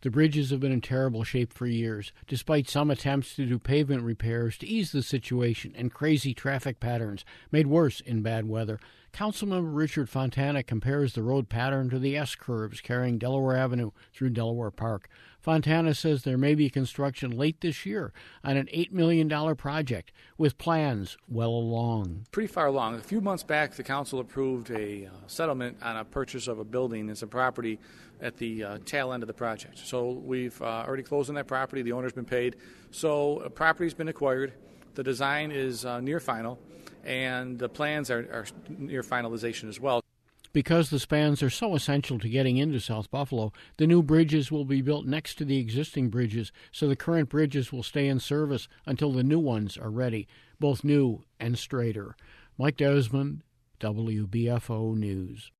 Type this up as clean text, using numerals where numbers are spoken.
The bridges have been in terrible shape for years, despite some attempts to do pavement repairs to ease the situation and crazy traffic patterns made worse in bad weather. Councilmember Richard Fontana compares the road pattern to the S-curves carrying Delaware Avenue through Delaware Park. Fontana says there may be construction late this year on an $8 million project with plans well along. Pretty far along. A few months back, the council approved a settlement on a purchase of a building and some property at the tail end of the project. So we've already closed on that property. The owner's been paid. So a property's been acquired. The design is near final, and the plans are near finalization as well. Because the spans are so essential to getting into South Buffalo, the new bridges will be built next to the existing bridges, so the current bridges will stay in service until the new ones are ready, both new and straighter. Mike Desmond, WBFO News.